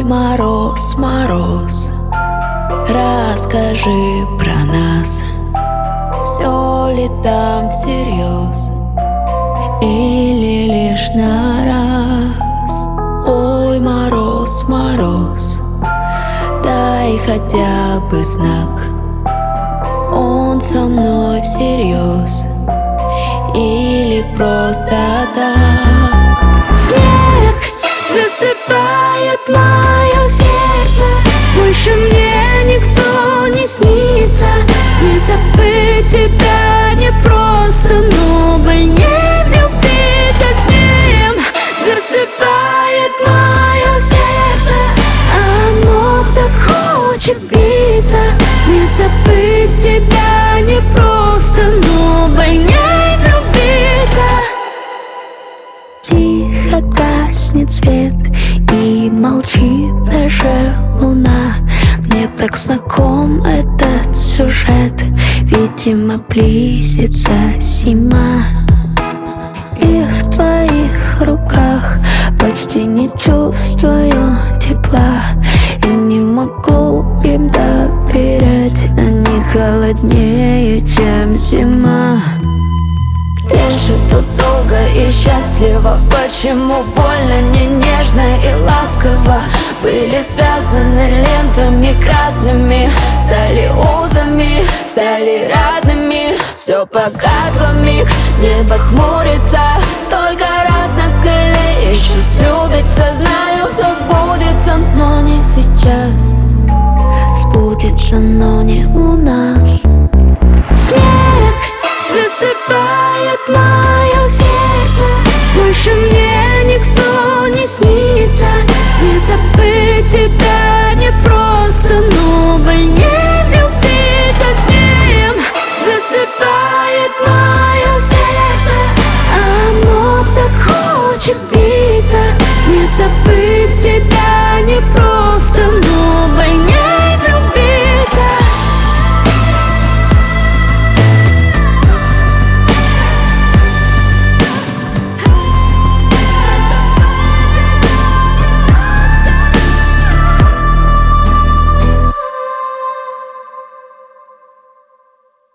мороз, мороз, расскажи про нас. Все ли там всерьез или лишь на раз? Ой, мороз, мороз, дай хотя бы знак. Он со мной всерьез или просто так? Снег засыпает мое сердце, больше мне никто не снится. Не забыть тебя не просто, но больнее влюбиться с ним. Засыпает мое сердце, оно так хочет биться. Не забыть тебя не просто, но больнее влюбиться. Тихо гаснет свет и молчит даже луна. Мне так знаком этот сюжет, видимо, близится зима. И в твоих руках почти не чувствую тепла. И не могу им доверять, они холоднее, чем зима. Где же тут долго и счастливо? Почему больно, не нежно и ласково? Были связаны лентами красными, стали узами, стали разными. Все погасло вмиг, небо хмурится, только раз на крыле еще слюбится. Знаю, все